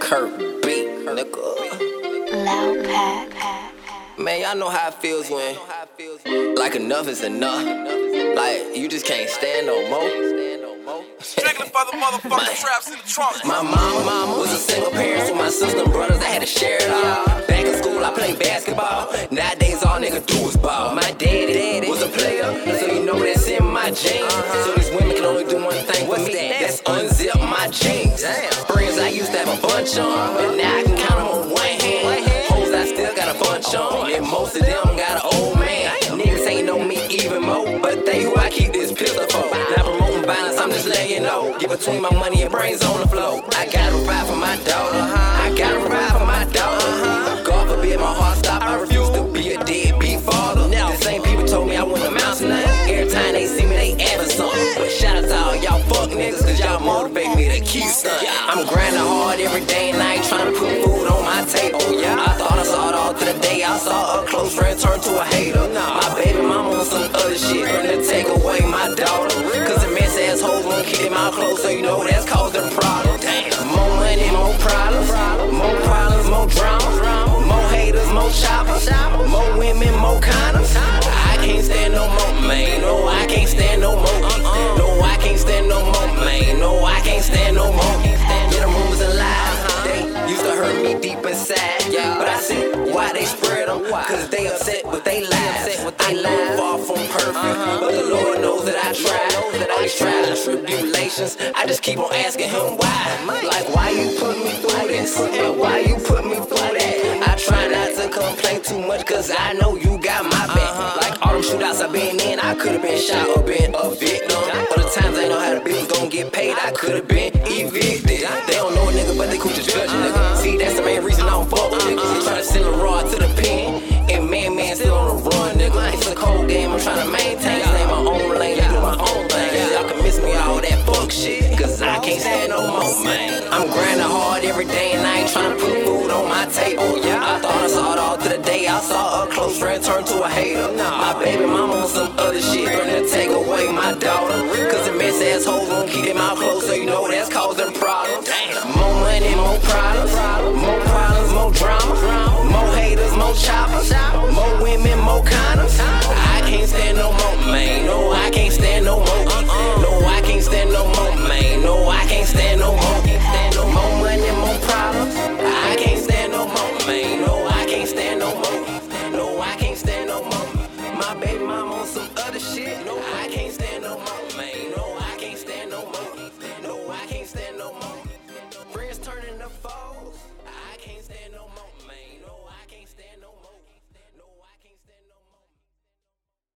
Kurt beat, nigga. Loud Pack. Man, y'all know how it feels when like enough is enough. Like you just can't stand no more. Strictly for the motherfucking traps in the trunk. My mama was a single parent, so my sister and brothers, I had to share it all. Back in school, I played basketball. Nowadays, all niggas do is ball. My daddy was a player, so you know that's in my genes. So these women can only do one thing with me, that's unzip my jeans. Friends I used to have a bunch on, but now I can count them on one hand. Hoes I still got a bunch on, and most of them got an old man. Niggas ain't know me even more, but they who I keep this pistol for. Not promoting violence, I'm just letting you know. Get between my money and brains on the floor. I gotta provide for my daughter. I gotta provide for my daughter. God forbid my heart stop. I refuse to be a deadbeat father. The same people told me I wouldn't amount to nothing. Every time they see me, they adding something. But shout out to all y'all fuck niggas, cause y'all motivate me to keep stunting. I'm grinding hard every day and night, trying to put food on my table. I thought I saw it all to the day I saw a close friend turn to a hater. My baby mama on some other shit, trying to take away my daughter. Cause the mess assholes won't keep them out close, so you know that's causing problems. More money, more problems. More problems, more drama. More haters, more choppers. More women, more condoms. I can't stand no more, man. No, I can't stand no more. No, I can't stand no more, man. No, I can't stand no more. Yeah, them rumors and lies, they used to hurt me deep inside. But I see why they spread them, cause they upset with they lives. I know far from perfect, but the Lord knows that I tried. All these trials and tribulations, I just keep on asking him why. Like, why you put me through this? And why you put me through that? I try not to complain too much, cause I know you got my back. Like all them shootouts I've been in, I could've been shot or been a victim. But the times I know how the bills gon' get paid, I could've been evicted. They don't know a nigga, but they cool to judge a nigga. See, that's the main reason I don't fuck with niggas. They tryna send a rod to the pen, and man still on the run, nigga. It's a cold game, I'm tryna maintain. Stay in my own lane, do my own thing. Y'all can miss me all that fuck shit, cause I can't stand no more, man. I'm grinding hard every day and night, tryna put food on my table. I thought I saw it all to the day I saw a close friend turn to a hater. My baby mama on some other shit, trying to take away my daughter. Cause the mess assholes won't keep them out close, so you know that's causing problems. More money, more problems. More problems, more drama. More haters, more choppers. More women, more condoms. I can't stand no more, man. No, I